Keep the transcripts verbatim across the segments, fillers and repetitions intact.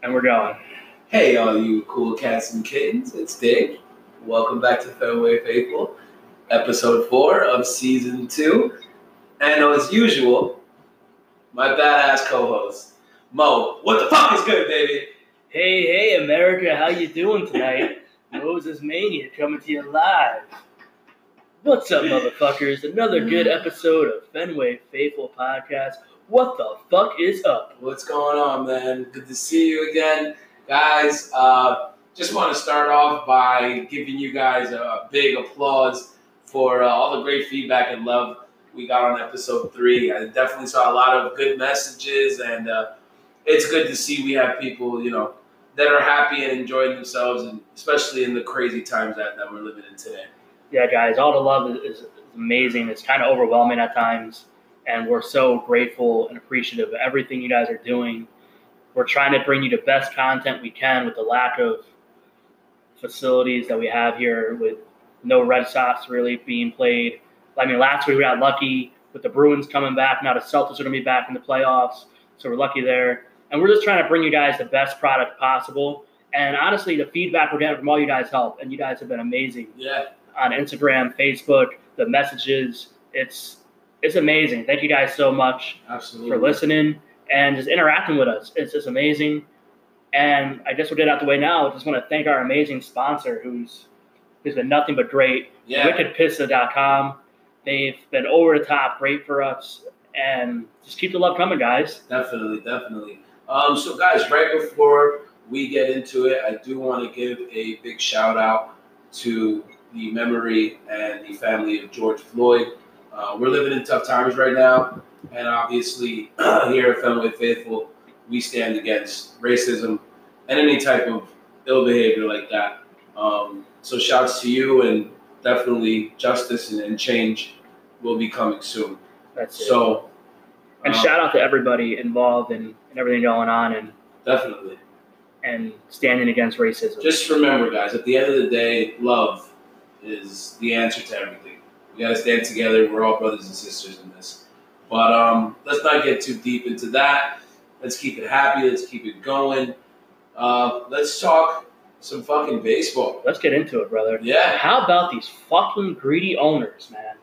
And we're going. Hey, all you cool cats and kittens. It's Dave. Welcome back to Fenway Faithful, episode four of season two. And as usual, my badass co-host, Mo. What the fuck is good, baby? Hey, hey, America. How you doing tonight? Moses Mania coming to you live. What's up, motherfuckers? Another good episode of Fenway Faithful Podcast. What the fuck is up? What's going on, man? Good to see you again. Guys, uh, just want to start off by giving you guys a, a big applause for uh, all the great feedback and love we got on episode three. I definitely saw a lot of good messages, and uh, it's good to see we have people, you know, that are happy and enjoying themselves, and especially in the crazy times that, that we're living in today. Yeah, guys, all the love is, is amazing. It's kind of overwhelming at times, and we're so grateful and appreciative of everything you guys are doing. We're trying to bring you the best content we can with the lack of facilities that we have here, with no Red Sox really being played. I mean, last week we got lucky with the Bruins coming back. Now the Celtics are going to be back in the playoffs, so we're lucky there. And we're just trying to bring you guys the best product possible. And honestly, the feedback we're getting from all you guys help, and you guys have been amazing. Yeah. On Instagram, Facebook, the messages, it's it's amazing. Thank you guys so much Absolutely. for listening and just interacting with us. It's just amazing. And I guess we'll get out the way now. I just want to thank our amazing sponsor who's who's been nothing but great, Yeah. wicked pizza dot com. They've been over the top great for us. And just keep the love coming, guys. Definitely, definitely. Um, so, guys, right before we get into it, I do want to give a big shout out to the memory and the family of George Floyd. Uh, we're living in tough times right now, and obviously here at Fenway Faithful, we stand against racism and any type of ill behavior like that. Um, so shouts to you, and definitely justice and, and change will be coming soon. That's it. So, and um, shout out to everybody involved in, in everything going on and definitely. and standing against racism. Just remember, guys, at the end of the day, love is the answer to everything. We got to stand together. We're all brothers and sisters in this. But um, let's not get too deep into that. Let's keep it happy. Let's keep it going. Uh, let's talk some fucking baseball. Let's get into it, brother. Yeah. How about these fucking greedy owners, man?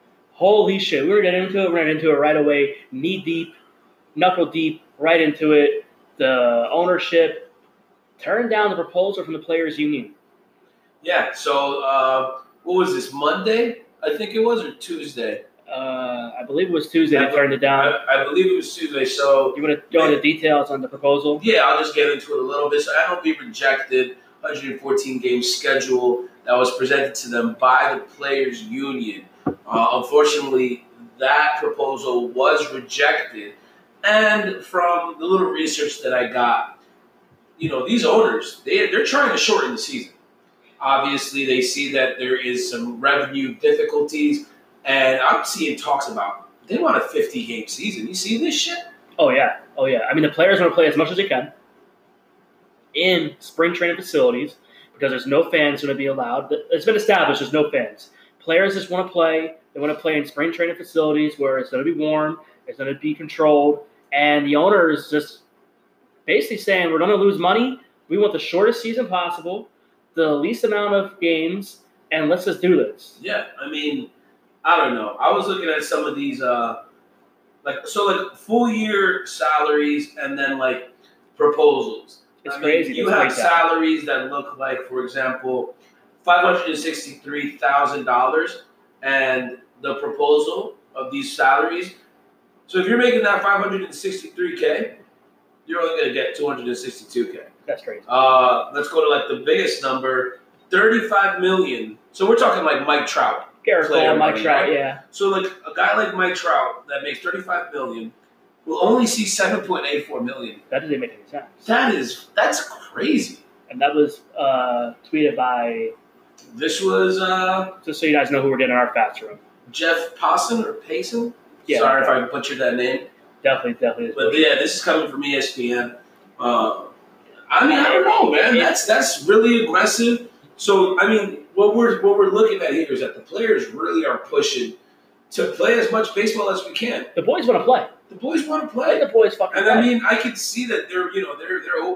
Holy shit. We're getting into it. We're getting into it right away. Knee deep, knuckle deep, right into it. The ownership turned down the proposal from the Players Union. Yeah. So uh, what was this, Monday? I think it was, or Tuesday? Uh, I believe it was Tuesday I they turned it down. I, I believe it was Tuesday. So You want to go into details on the proposal? yeah, I'll just get into it a little bit. So M L B rejected one hundred fourteen game schedule that was presented to them by the Players Union. Uh, unfortunately, that proposal was rejected. And from the little research that I got, you know, these owners, they, they're trying to shorten the season. Obviously, they see that there is some revenue difficulties. And I'm seeing talks about they want a fifty game season. You see this shit? Oh, yeah. Oh, yeah. I mean, the players want to play as much as they can in spring training facilities because there's no fans going to be allowed. It's been established there's no fans. Players just want to play. They want to play in spring training facilities where it's going to be warm, it's going to be controlled, and the owner is just basically saying we're going to lose money. We want the shortest season possible, the least amount of games, and let's just do this. Yeah, I mean, I don't know. I was looking at some of these, uh, like so, like full year salaries and then like proposals. It's I crazy. Mean, you It's have breakdown. salaries that look like, for example, five hundred sixty-three thousand dollars, and the proposal of these salaries. So if you're making that five hundred sixty-three k, you're only going to get two hundred sixty-two k. That's crazy. Uh, let's go to like the biggest number, thirty-five million. So we're talking like Mike Trout. Garrett player Cole, Mike money, Trout, right? yeah. So like a guy like Mike Trout that makes thirty-five million will only see seven point eight four million. That doesn't make any sense. That is that's crazy. And that was uh, tweeted by, This was uh, just so you guys know who we're getting in our fast room. Jeff Payson or Payson. Yeah, Sorry okay. if I butchered that name. Definitely, definitely. But yeah, this is coming from E S P N. Uh, I mean, I don't know, man. That's that's really aggressive. So I mean, what we're what we're looking at here is that the players really are pushing to play as much baseball as we can. The boys want to play. The boys want to Let play, the boys fucking and play. I mean, I can see that they're you know they're they're opening up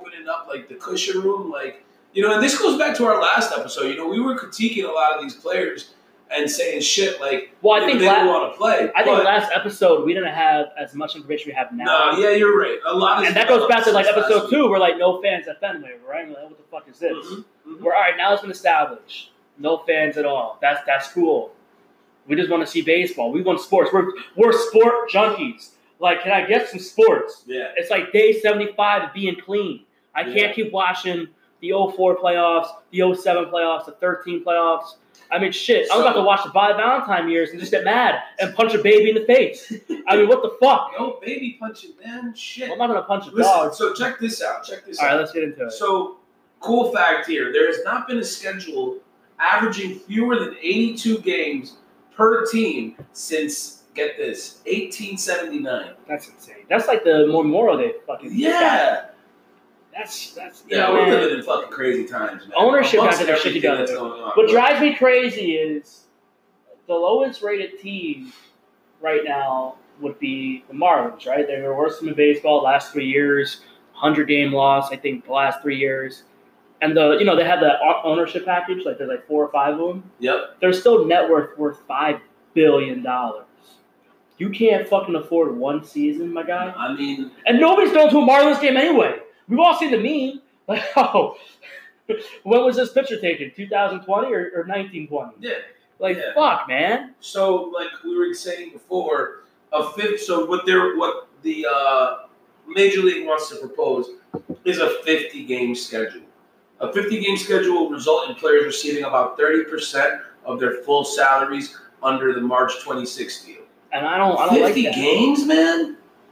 about like the cushion room, like you know, and this goes back to our last episode. You know, we were critiquing a lot of these players and saying shit like, well, I think they la- don't want to play. I think but, last episode we didn't have as much information we have now. No, yeah, you're right. A lot, of and that goes back to like episode two, where like no fans at Fenway, right? We're like, what the fuck is this? Mm-hmm, mm-hmm. We're all right. Now it's been established. No fans at all. That's that's cool. We just want to see baseball. We want sports. We're we're sport junkies. Like, can I get some sports? Yeah. It's like day seventy-five of being clean. I yeah. can't keep watching the oh four playoffs, the oh seven playoffs, the thirteen playoffs. I mean, shit. So, I'm about to watch the Bob Valentine years and just get mad and punch a baby in the face. I mean, what the fuck? No baby punching, man. Shit. Well, I'm not gonna punch a Listen, dog. So check this out. Check this All out. All right, let's get into it. So, cool fact here: there has not been a schedule averaging fewer than eighty-two games per team since, get this, eighteen seventy-nine. That's insane. That's like the Memorial Day fucking. Yeah. That's that's. Yeah, know, we're man. living in fucking crazy times, man. Ownership Amongst has to get shit everything together. that's going on, What bro. drives me crazy is the lowest rated team right now would be the Marlins, right? They're the worst team in baseball last three years, hundred game loss, I think, the last three years. And the you know they have that ownership package, like there's like four or five of them. Yep. They're still net worth worth five billion dollars. You can't fucking afford one season, my guy. I mean, and nobody's going to a Marlins game anyway. We've all seen the meme. Like, oh, when was this picture taken? twenty twenty or, or nineteen twenty? Yeah. Like, yeah. fuck, man. So, like we were saying before, a fifth. So what they're what the uh, Major League wants to propose is a fifty game schedule. A fifty game schedule will result in players receiving about thirty percent of their full salaries under the March twenty-sixth deal. And I don't, I don't like that. fifty games, man?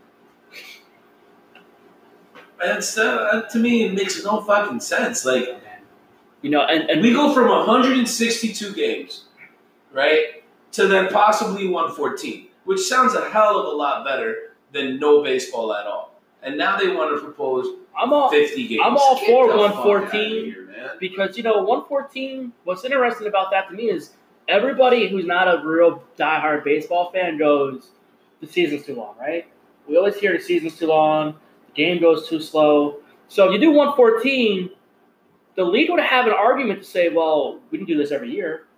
That's, uh, to me, it makes no fucking sense. Like, you know, and, and we go from one hundred sixty-two games, right, to then possibly one fourteen, which sounds a hell of a lot better than no baseball at all. And now they want to propose I'm all, fifty games. I'm all Get for the one fuck fourteen outta here, man. because, you know, one fourteen, what's interesting about that to me is everybody who's not a real diehard baseball fan goes, the season's too long, right? We always hear the season's too long, the game goes too slow. So if you do one fourteen, the league would have an argument to say, well, we can do this every year.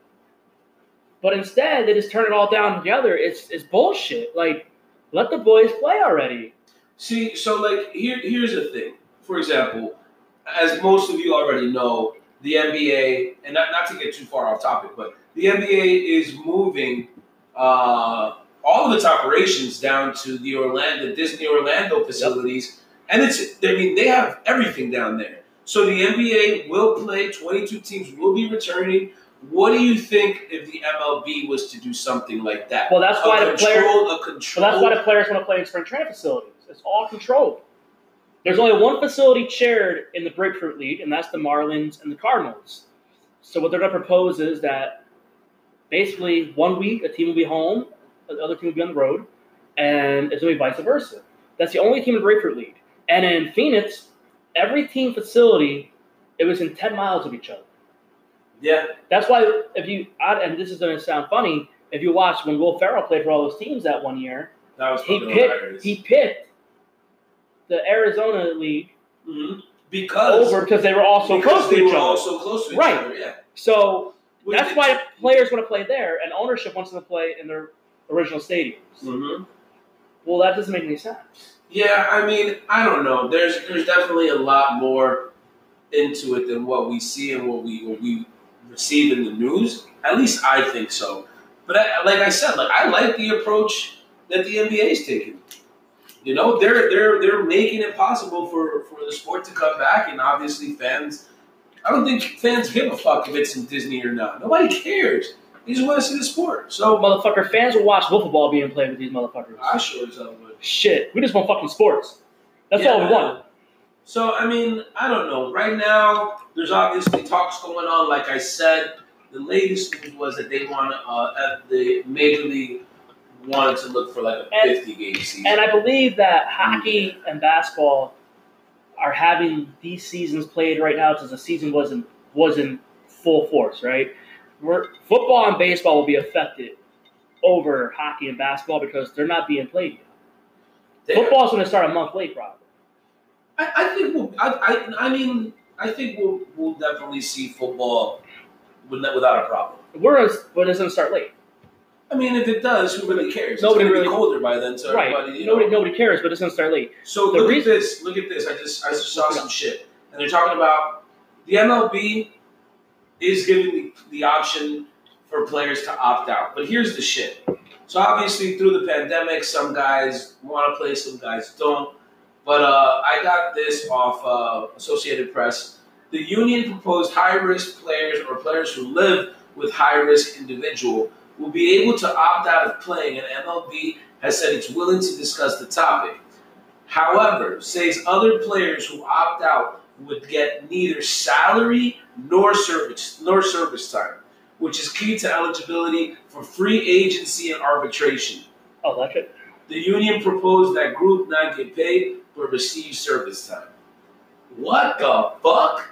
But instead, they just turn it all down together. It's it's bullshit. Like, let the boys play already. See, so, like, here, here's the thing. For example, as most of you already know, the N B A, and not, not to get too far off topic, but the N B A is moving uh, all of its operations down to the Orlando, Disney Orlando facilities. Yep. And it's, I mean, they have everything down there. So the N B A will play, twenty-two teams will be returning. What do you think if the M L B was to do something like that? Well, that's why a the players. A control, well, that's why the players want to play in spring training facilities. It's all controlled. There's only one facility shared in the Grapefruit League, and that's the Marlins and the Cardinals. So what they're going to propose is that basically one week a team will be home, the other team will be on the road, and it's going to be vice versa. That's the only team in the Grapefruit League. And in Phoenix, every team facility, it was in ten miles of each other. Yeah. That's why if you, and this is going to sound funny, if you watch when Will Ferrell played for all those teams that one year, that was he picked, he picked the Arizona League mm-hmm. because over because they were all so close to they each were other. all so close to each right. other. Yeah. So What that's why players want to play there, and ownership wants them to play in their original stadiums. Mm-hmm. Well, that doesn't make any sense. Yeah, I mean, I don't know. There's there's definitely a lot more into it than what we see and what we what we receive in the news. At least I think so. But I, like I said, like I like the approach that the N B A is taking. You know, they're they're they're making it possible for, for the sport to come back, and obviously fans. I don't think fans give a fuck if it's in Disney or not. Nobody cares. They just want to see the sport. So, motherfucker, fans will watch wiffle ball being played with these motherfuckers. I sure as hell would. Shit, we just want fucking sports. That's Yeah, all we want. So, I mean, I don't know. Right now, there's obviously talks going on. Like I said, the latest news was that they want uh, at the Major League wanted to look for like a fifty game season. And I believe that hockey and basketball are having these seasons played right now because the season wasn't was in full force, right? We're, football and baseball will be affected over hockey and basketball because they're not being played yet. Damn. Football's going to start a month late, probably. I, I think we'll. I, I I mean, I think we'll we'll definitely see football without a problem. We're when it's gonna start late. I mean, if it does, who really cares? Nobody it's gonna really be colder by then, so right. everybody. You nobody know. nobody cares, but it's gonna start late. So the look reason- at this. Look at this. I just I just saw some shit, and they're talking about the M L B is giving the, the option for players to opt out. But here's the shit. So obviously through the pandemic, some guys want to play, some guys don't. But uh, I got this off uh, Associated Press. The union proposed high-risk players or players who live with high-risk individual will be able to opt out of playing, and M L B has said it's willing to discuss the topic. However, says other players who opt out would get neither salary nor service nor service time, which is key to eligibility for free agency and arbitration. Oh, that's it. The union proposed that group not get paid but receive service time. What the fuck?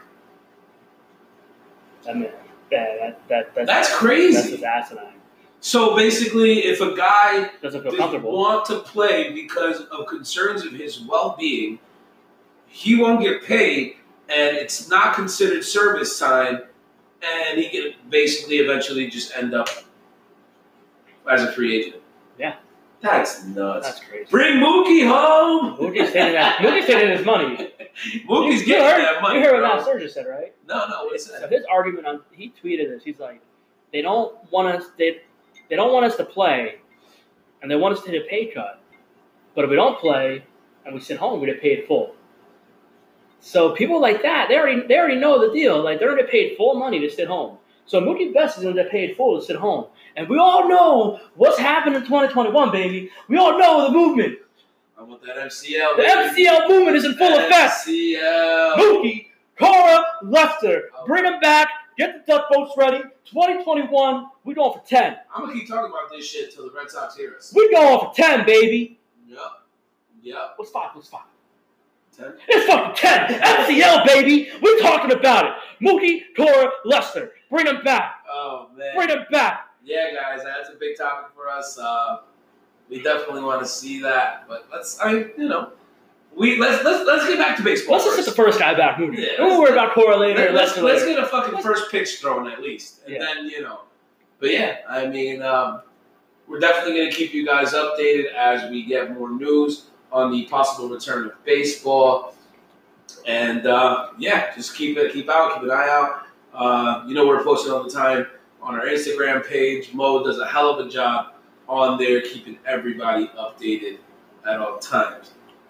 I mean, that, that, that, that's, That's crazy. That's just asinine. So basically, if a guy Doesn't feel doesn't comfortable. want to play because of concerns of his well-being, he won't get paid, and it's not considered service time, and he can basically eventually just end up as a free agent. Yeah. That's nuts. That's crazy. Bring Mookie home! Mookie's taking that. Mookie's taking his money. Mookie's you getting heard, that money, You heard bro. what Matt Sturgis said, right? No, no, what's So that? his argument on he tweeted this. He's like, they don't want us. They they don't want us to play, and they want us to take a pay cut. But if we don't play and we sit home, we get paid full. So people like that, they already they already know the deal. Like they're gonna get paid full money to sit home. So Mookie Betts is gonna get paid full to sit home. And we all know what's happened in twenty twenty-one, baby. We all know the movement. I want that M C L. The baby. M C L movement is in full effect. M C L. Mookie, Cora, Lester, bring them back. Get the duck boats ready. twenty twenty-one, we going for ten. I'm gonna keep talking about this shit till the Red Sox hear us. We going for ten, baby. Yep. Yep. What's five? What's five? Ten. It's fucking ten. M C L, baby. We're talking about it. Mookie, Cora, Lester, bring them back. Oh man. Bring them back. Yeah, guys, that's a big topic for us. Uh, we definitely want to see that, but let's. I mean, you know, we let's let's let's get back to baseball. Let's just first. get the first guy back, Mookie. Yeah, Don't worry about Cora later. Let, let's Lester let's later. get a fucking first pitch thrown at least, and Yeah. then you know. But yeah, I mean, um, we're definitely going to keep you guys updated as we get more news on the possible return of baseball, and uh, yeah, just keep it keep out, keep an eye out. Uh, you know, we're posting all the time on our Instagram page. Mo does a hell of a job on there, keeping everybody updated at all times.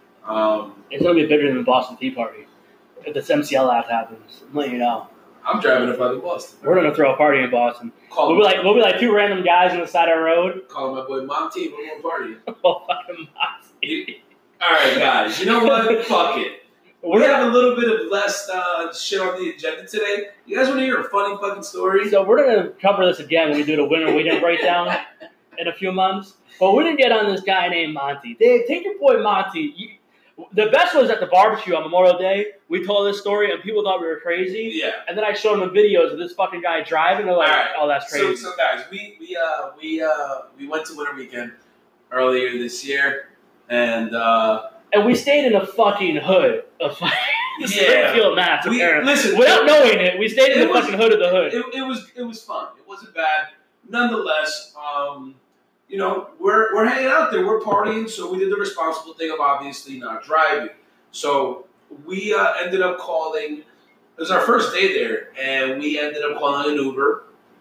Um, It's gonna be bigger than the Boston Tea Party if this M C L act happens. I'm letting you know. I'm driving up out of Boston. We're gonna throw a party in Boston. Call We'll be like we'll be like two random guys on the side of the road. calling my boy Monty. We're going to party. Oh, fucking Monty. All right, guys. You know what? Fuck it. We We're have a little bit of less uh, shit on the agenda today. You guys want to hear a funny fucking story? So we're gonna cover this again when we do the winter weekend breakdown in a few months. But we're gonna get on this guy named Monty. Dave, take your boy Monty. You, the best was at the barbecue on Memorial Day. We told this story and people thought we were crazy. Yeah. And then I showed them the videos of this fucking guy driving. They're like, All right. "Oh, that's So, crazy." so guys, we we uh we uh we went to Winter Weekend earlier this year, and uh, and we stayed in the fucking hood of fucking Yeah. Springfield, Mass. we apparently. listen Without knowing it, we stayed in It the was- fucking hood of the hood. It, it was it was fun. It wasn't bad. Nonetheless, um, you know, we're we're hanging out there, we're partying, so we did the responsible thing of obviously not driving. So we uh, ended up calling. It was our first day there, and we ended up calling an Uber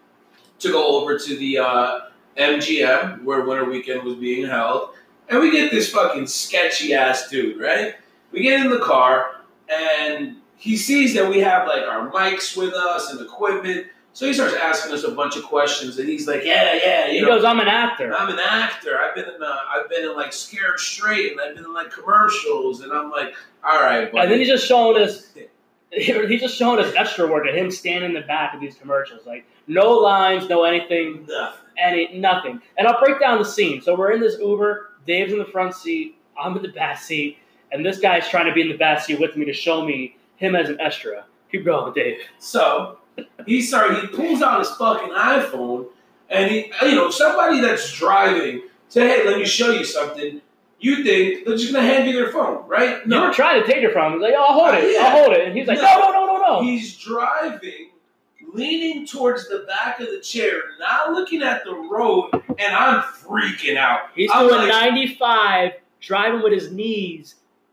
to go over to the uh, M G M where Winter Weekend was being held, and we get this fucking sketchy ass dude. Right? We get in the car, and he sees that we have like our mics with us and equipment. So he starts asking us a bunch of questions, and he's like, "Yeah, yeah, you He know, goes, "I'm an actor." I'm an actor. I've been in, uh, I've been in like Scared Straight, and I've been in like commercials." And I'm like, "All right, buddy." And then he's just showing us, he's just showing us extra work of him standing in the back of these commercials, like no lines, no anything, Nothing. any nothing. And I'll break down the scene. So we're in this Uber. Dave's in the front seat. I'm in the back seat, and this guy's trying to be in the back seat with me to show me him as an extra. Keep going, Dave. So he started. He pulls out his fucking iPhone, and he, you know, somebody that's driving say, "Hey, let me show you something." you think they're just gonna hand you their phone, right? No. You were trying to take it from him. He's like, oh, I'll hold it. Uh, yeah. I'll hold it. And he's like, no. no, no, no, no, no. He's driving, leaning towards the back of the chair, not looking at the road, and I'm freaking out. He's I'm doing like, ninety-five, driving with his knees,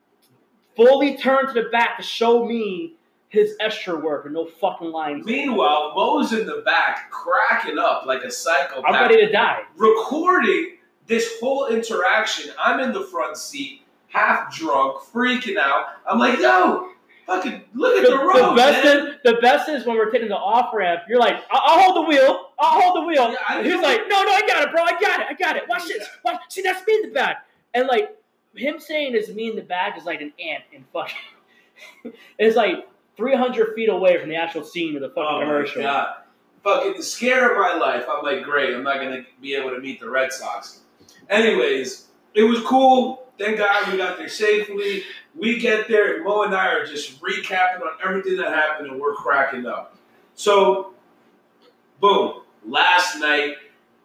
fully turned to the back to show me his extra work and no fucking lines. Meanwhile, Mo's in the back, cracking up like a psychopath. I'm ready to die. Recording this whole interaction. I'm in the front seat, half drunk, freaking out. I'm like, yo, fucking look at the, the road, the best man. Is, the best is when we're taking the off ramp, you're like, I'll, I'll hold the wheel. I'll hold the wheel. Yeah, and he's like, no, no, I got it, bro. I got it. I got it. Watch this. Watch. See, that's me in the back. And like, him saying it's me in the back is like an ant in fucking... it's like three hundred feet away from the actual scene of the fucking oh commercial. My God. Fucking the scare of my life. I'm like, great. I'm not going to be able to meet the Red Sox. Anyways, it was cool. Thank God we got there safely. We get there, and Mo and I are just recapping on everything that happened, and we're cracking up. So, boom. Last night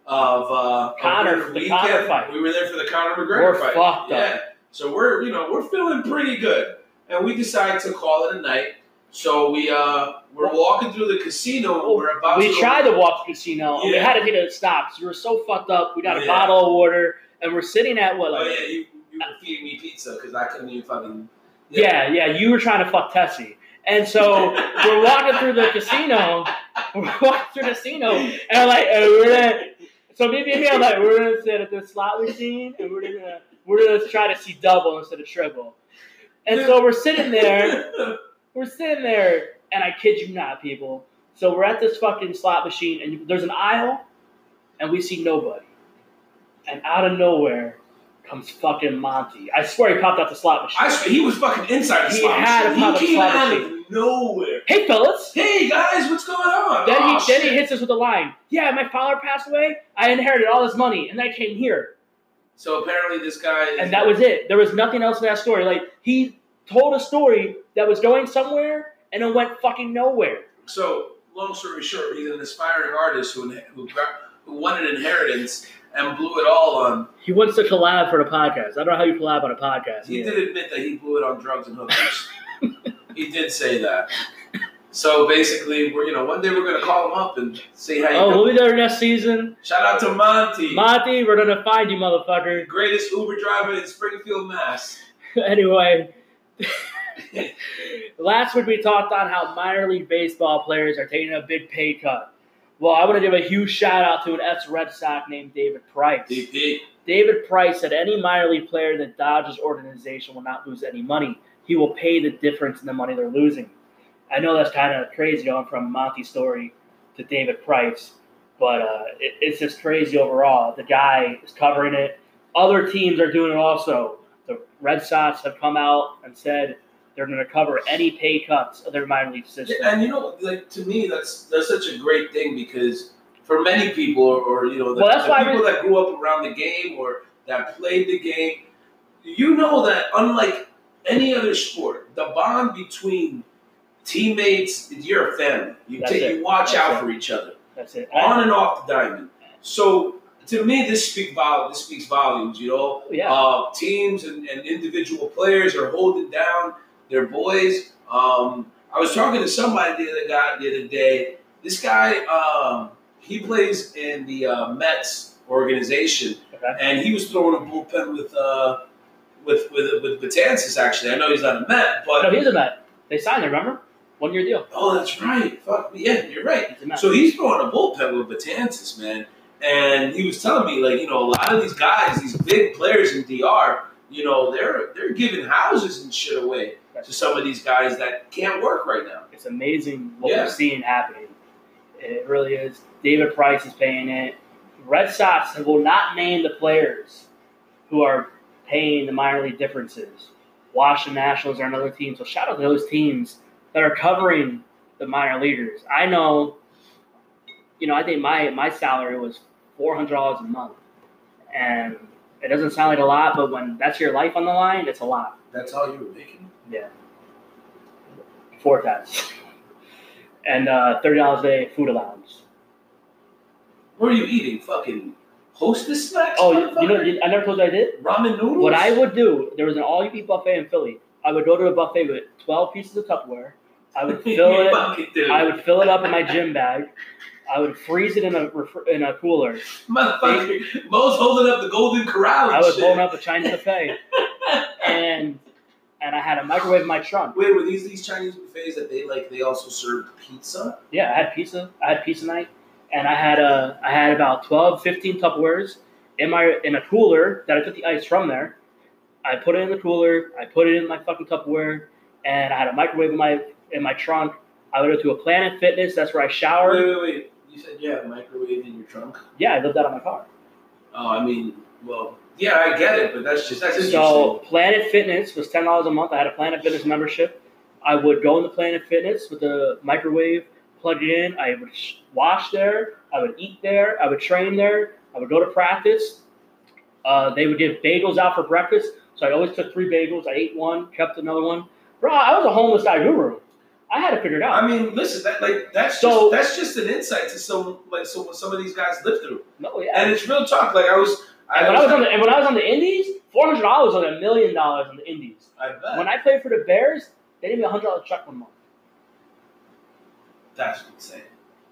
of uh, Conor, of the Conor fight. We were there for the Conor McGregor we're fight. Fucked yeah. Up. So we're, you know, we're feeling pretty good. And we decided to call it a night. So we uh we're walking through the casino and we're about we to We tried to walk the casino yeah. and we had to take a stop. So we were so fucked up. We got a yeah. bottle of water and we're sitting at what like Oh yeah, you, you were feeding me pizza because I couldn't even fucking yeah. yeah, yeah, you were trying to fuck Tessie. And so we're walking through the casino. We're walking through the casino and like and we're gonna so maybe me I'm like we're gonna sit at this slot machine and we're gonna we're gonna try to see double instead of triple. And so we're sitting there, we're sitting there, and I kid you not, people. So we're at this fucking slot machine, and there's an aisle, and we see nobody. And out of nowhere comes fucking Monty. I swear he popped out the slot machine. I swear, he was fucking inside the he slot had machine. To pop he the came slot out machine. of nowhere. Hey, fellas. Hey, guys, what's going on? Then, oh, he, then shit. he hits us with a line. Yeah, my father passed away. I inherited all his money, and I came here. So apparently this guy is... And that was it. There was nothing else in that story. Like, he... told a story that was going somewhere and it went fucking nowhere. So, long story short, he's an aspiring artist who who, who won an inheritance and blew it all on. He wants to collab for the podcast. I don't know how you collab on a podcast. He yeah. did admit that he blew it on drugs and hookers. He did say that. So basically, we're you know one day we're gonna call him up and see how. You oh, go. we'll be there next season. Shout out to Monty. Monty, we're gonna find you, motherfucker. Greatest Uber driver in Springfield, Mass. Anyway. Last week we talked on how minor league baseball players are taking a big pay cut. Well, I want to give a huge shout out to an ex-Red Sox named David Price. D P. David Price said any minor league player in the Dodgers organization will not lose any money. He will pay the difference in the money they're losing. I know that's kind of crazy going from Monty's story to David Price, but uh, it, it's just crazy overall. The guy is covering it. Other teams are doing it also. The Red Sox have come out and said they're going to cover any pay cuts of their minor league system. Yeah, and you know, like to me, that's that's such a great thing because for many people, or, or you know, the, well, that's the why people I mean, that grew up around the game or that played the game, you know that unlike any other sport, the bond between teammates, you're a family. You take, you watch that's out it. for each other. That's it. On and off the diamond. So. To me, this speak vol- This speaks volumes. You know, yeah. uh, teams and, and individual players are holding down their boys. Um, I was talking to somebody the other guy the other day. This guy, um, he plays in the uh, Mets organization, okay. and he was throwing a bullpen with uh, with with with Betances. Actually, I know he's not a Met, but no, he's a Met. They signed him. Remember, one year deal. Oh, that's right. Fuck me. Yeah, you're right. He's so he's throwing a bullpen with Betances, man. And he was telling me, like, you know, a lot of these guys, these big players in D R, you know, they're they're giving houses and shit away to some of these guys that can't work right now. It's amazing what yeah. we're seeing happening. It really is. David Price is paying it. Red Sox will not name the players who are paying the minor league differences. Washington Nationals are another team. So shout out to those teams that are covering the minor leaguers. I know, you know, I think my, my salary was four hundred dollars a month. And it doesn't sound like a lot, but when that's your life on the line, it's a lot. That's all you were making? Yeah. Four times. And uh, thirty dollars a day food allowance. Where are you eating? Fucking Hostess snacks? Oh, you, you know, you, I never told you I did? Ramen noodles? What I would do, there was an all-you-can-eat buffet in Philly. I would go to a buffet with twelve pieces of Tupperware. I would fill it. I would fill it up in my gym bag. I would freeze it in a in a cooler. Motherfucker, Mo's holding up the Golden Corral. And I was shit. holding up a Chinese buffet, and and I had a microwave in my trunk. Wait, were these these Chinese buffets that they like? They also served pizza. Yeah, I had pizza. I had pizza night, and I had a I had about twelve, fifteen Tupperwares in my in a cooler that I took the ice from there. I put it in the cooler. I put it in my fucking Tupperware, and I had a microwave in my in my trunk. I would go to a Planet Fitness. That's where I showered. Wait, wait, wait. You said you had a microwave in your trunk? Yeah, I lived out of my car. Oh, I mean, well, yeah, I get it, but that's just that's interesting. So Planet Fitness was ten dollars a month. I had a Planet Fitness membership. I would go into Planet Fitness with the microwave, plug it in. I would wash there. I would eat there. I would train there. I would go to practice. Uh, they would give bagels out for breakfast. So I always took three bagels. I ate one, kept another one. Bro, I was a homeless guy guru. I had to figure it out. I mean, listen, that like that's So- just that's just an insight to some like so what some of these guys live through, No, yeah. and it's real talk. Like I was, I And when I was on the and when I was on the Indies, four hundred dollars was a million dollars on the Indies. I bet When I played for the Bears, they gave me a hundred dollar check one month. that's insane.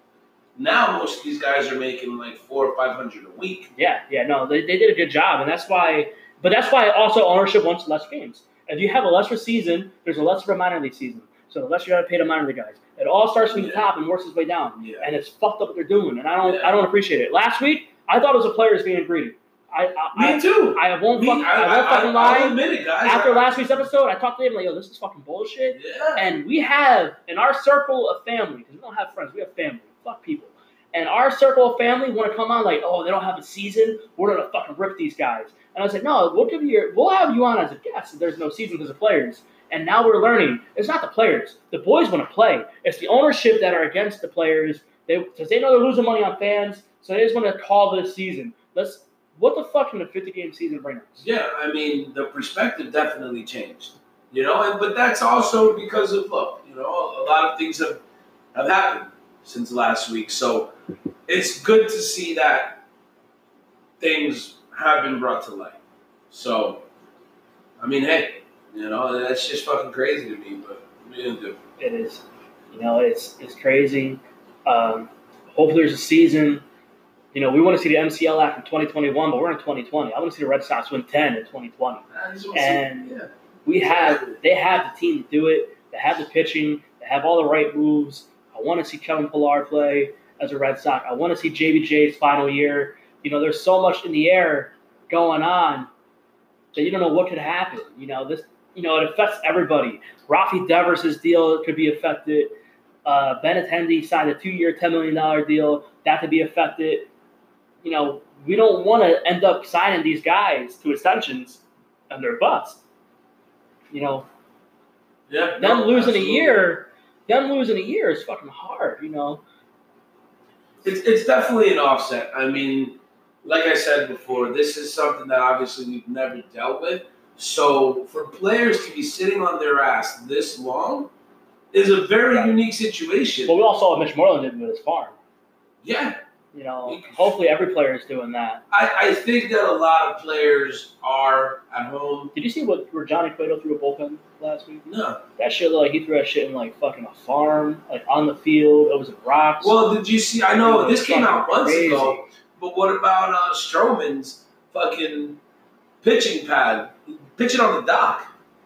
Now most of these guys are making like four or five hundred a week. Yeah, yeah, no, they, they did a good job, and that's why. But that's why also ownership wants less games. If you have a lesser season, there's a lesser minor league season, so the less you got to pay the minor league guys. It all starts from the Yeah. top and works its way down, Yeah. and it's fucked up what they're doing, and I don't Yeah. I don't appreciate it. Last week, I thought it was the players being greedy. I I, Me too. I, I won't Me, fuck, I, I, I, won't fucking I, lie. I'll admit it, guys. After I, last week's episode, I talked to them like, yo, this is fucking bullshit. yeah. And we have, in our circle of family, because we don't have friends, we have family. Fuck people. And our circle of family want to come on like, oh, they don't have a season. We're going to fucking rip these guys. And I was like, no, we'll give you your, we'll have you on as a guest if there's no season because of players. And now we're learning. It's not the players. The boys want to play. It's the ownership that are against the players. They Because they know they're losing money on fans. So they just want to call this season. Let's, what the fuck can a fifty-game season bring us? Yeah, I mean, the perspective definitely changed, you know, and but that's also because of, look, you know, a lot of things have, have happened since last week. So it's good to see that things have been brought to light. So, I mean, hey, you know, that's just fucking crazy to me, but what are you going to do? It is. You know, it's it's crazy. Um, hopefully there's a season. You know, we want to see the M C L act in twenty twenty-one, but we're in twenty twenty. I want to see the Red Sox win ten in twenty twenty. I just wanna And see, yeah. we have, they have the team to do it. They have the pitching. They have all the right moves. I want to see Kevin Pillar play as a Red Sox. I want to see J B J's final year. You know, there's so much in the air going on that you don't know what could happen. You know, this, you know, it affects everybody. Rafi Devers' deal could be affected. Uh, Benintendi signed a two-year, ten million dollars deal. That could be affected. You know, we don't want to end up signing these guys to extensions and they're bust. You know, Yeah, them no, losing absolutely. a year, them losing a year is fucking hard, you know. It's, it's definitely an offset. I mean, like I said before, this is something that obviously we've never dealt with. So for players to be sitting on their ass this long is a very Right. unique situation. But we all saw what Mitch Moreland did with his farm. Yeah, You know, hopefully every player is doing that. I, I think that a lot of players are at home. Did you see what where Johnny Cueto threw a bullpen last week? No. That shit looked like he threw that shit in like fucking a farm, like on the field. It was in rocks. Well, did you see? I know this came out months Crazy. ago, but what about uh, Stroman's fucking pitching pad? Pitching on the dock.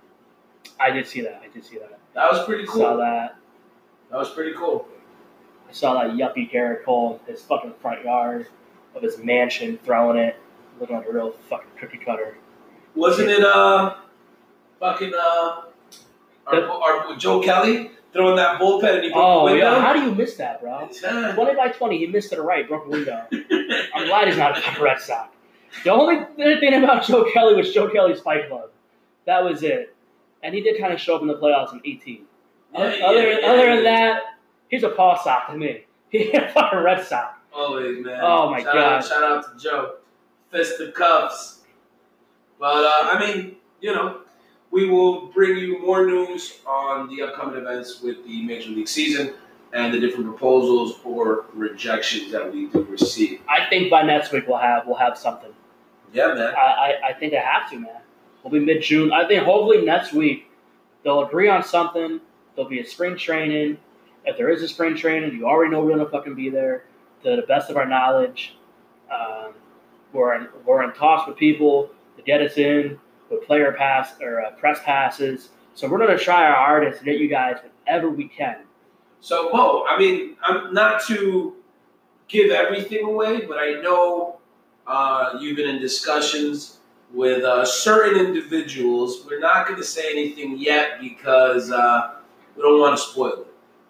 I did see that. I did see that. That was pretty I cool. saw that. That was pretty cool. I saw that yuppie Garrett Cole in his fucking front yard of his mansion throwing it, looking like a real fucking cookie cutter. Wasn't it uh fucking uh our, our Joe Kelly throwing that bullpen and he broke Oh the window? yeah, how do you miss that, bro? Yeah. Twenty by twenty, he missed to the right, broke a window. I'm glad he's not a fucking Red Sox. The only thing about Joe Kelly was Joe Kelly's fight club. That was it. And he did kind of show up in the playoffs in eighteen. Yeah, other yeah, other, yeah, other yeah. than that, he's a Paul Sock to me. He's a fucking Red Sox. Always, man. Oh, my shout God. Out, shout out to Joe. Fist of cuffs. But uh, I mean, you know, we will bring you more news on the upcoming events with the Major League season. and the different proposals or rejections that we do receive. I think by next week we'll have we'll have something. Yeah, man. I, I, I think I have to, man. We'll be mid June. I think hopefully next week they'll agree on something. There'll be a spring training. If there is a spring training, you already know we're gonna fucking be there. To the best of our knowledge, um, we're in, we're in talks with people to get us in with player pass or uh, press passes. So we're gonna try our hardest to get you guys whatever we can. So, Mo, I mean, I'm not to give everything away, but I know uh, you've been in discussions with uh, certain individuals. We're not going to say anything yet because uh, we don't want to spoil it.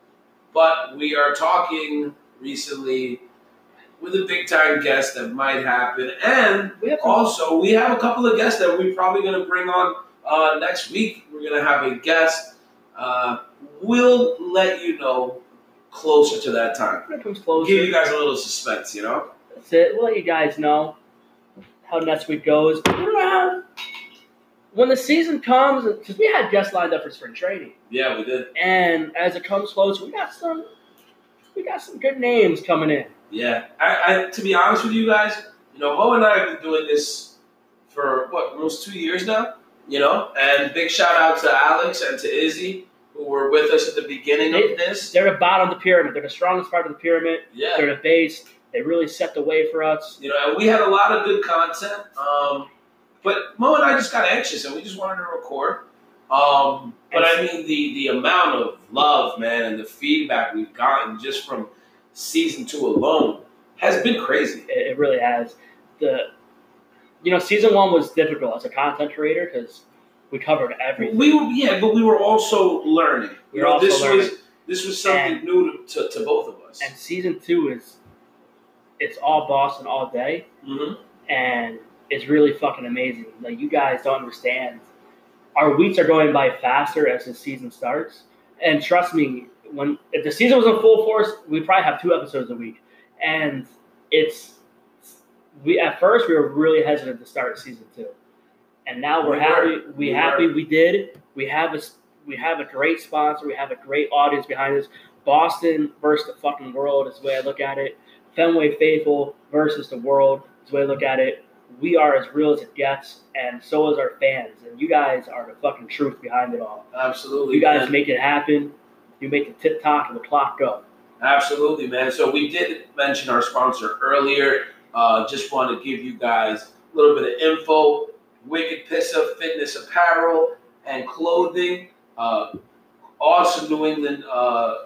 But we are talking recently with a big-time guest that might happen. And We have to- also, we have a couple of guests that we're probably going to bring on uh, next week. We're going to have a guest. Uh, we'll let you know closer to that time. When it comes closer, Give you guys a little suspense, you know? that's it. We'll let you guys know how next week goes. We're gonna have- When the season comes, because we had guests lined up for spring training, Yeah, we did. and as it comes close, we got some, we got some good names coming in. Yeah. I, I, to be honest with you guys, you know, Mo and I have been doing this for, what, almost two years now? You know? And big shout out to Alex and to Izzy, who were with us at the beginning They- of this. They're the bottom of the pyramid. They're the strongest part of the pyramid. Yeah. They're the base. They really set the way for us. You know, and we had a lot of good content. Um, but Mo and I just got anxious and we just wanted to record. Um, but I mean, the, the amount of love, man, and the feedback we've gotten just from season two alone has been crazy. It, it really has. The, you know, season one was difficult as a content creator because we covered everything. We were, yeah, but we were also learning. We You were know, also this learning. was this was something And- new to, to, to both of us. And season two is, it's all Boston all day, Mm-hmm. and it's really fucking amazing. Like, you guys don't understand. Our weeks are going by faster as the season starts, and trust me, when if the season was in full force, we'd probably have two episodes a week. And it's we at first we were really hesitant to start season two, and now we're We happy. were. We, We happy were. we did. We have a we have a great sponsor. We have a great audience behind us. Boston versus the fucking world is the way I look at it. Fenway Faithful versus the world is the way I look at it. We are as real as it gets, and so is our fans. And you guys are the fucking truth behind it all. Absolutely. You guys man. make it happen. You make the tick tock and the clock go. Absolutely, man. So we did mention our sponsor earlier. Uh, just want to give you guys a little bit of info. Wicked Pissa Fitness Apparel and Clothing. Uh, awesome New England uh,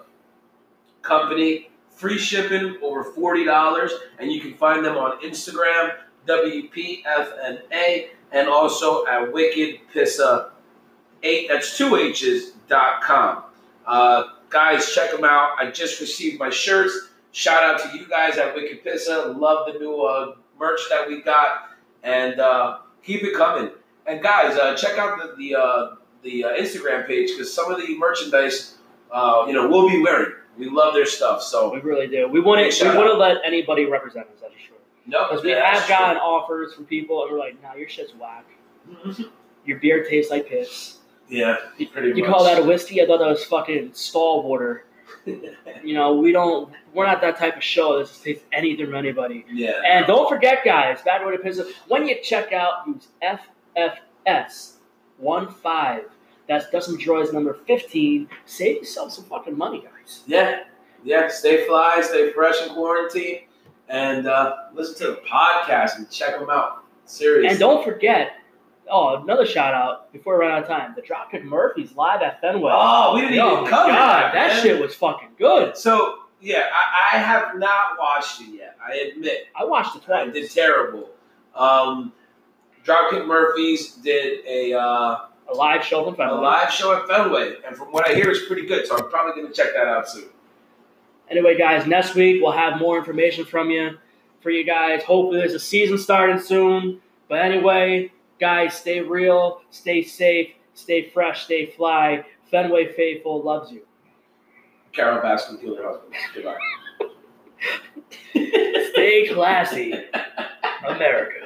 company. Free shipping, over forty dollars. And you can find them on Instagram, W P F N A, and also at Wicked Pissa eight, that's two H's, dot com. Uh, guys, check them out. I just received my shirts. Shout out to you guys at Wicked Pissa. Love the new uh, merch that we got. And uh, keep it coming. And guys, uh, check out the the, uh, the uh, Instagram page because some of the merchandise, uh, you know, we'll be wearing. We love their stuff. So We really do. We wouldn't. Shout We wouldn't let anybody represent us. That's for sure. no, Because we yeah, have that's gotten offers from people, and we're like, "Nah, your shit's whack. true. Your beer tastes like piss. Yeah, pretty You much. call that a whiskey? I thought that was fucking stall water. You know, we don't. We're not that type of show that just takes anything from anybody. Yeah. And don't forget, guys, Bad Way to Piss. When you check out, use F F S one five. That's Dustin Droid's number fifteen. Save yourself some fucking money, guys. Yeah, yeah. Stay fly, stay fresh in quarantine, and uh, listen to the podcast and check them out. Seriously. And don't forget, oh, another shout out before we run out of time. The Dropkick Murphys live at Fenway. Oh, we didn't Oh even my cover God, that. that man. shit was fucking good. So yeah, I, I have not watched it yet. I admit I watched it I twice. did terrible. Um, Dropkick Murphys did a uh, A live show from a Fenway. live show at Fenway, and from what I hear, it's pretty good. So I'm probably going to check that out soon. Anyway, guys, next week we'll have more information from you, for you guys. Hopefully there's a season starting soon. But anyway, guys, stay real, stay safe, stay fresh, stay fly. Fenway Faithful loves you. Carol Baskin killed her husband. Goodbye. Stay classy, America.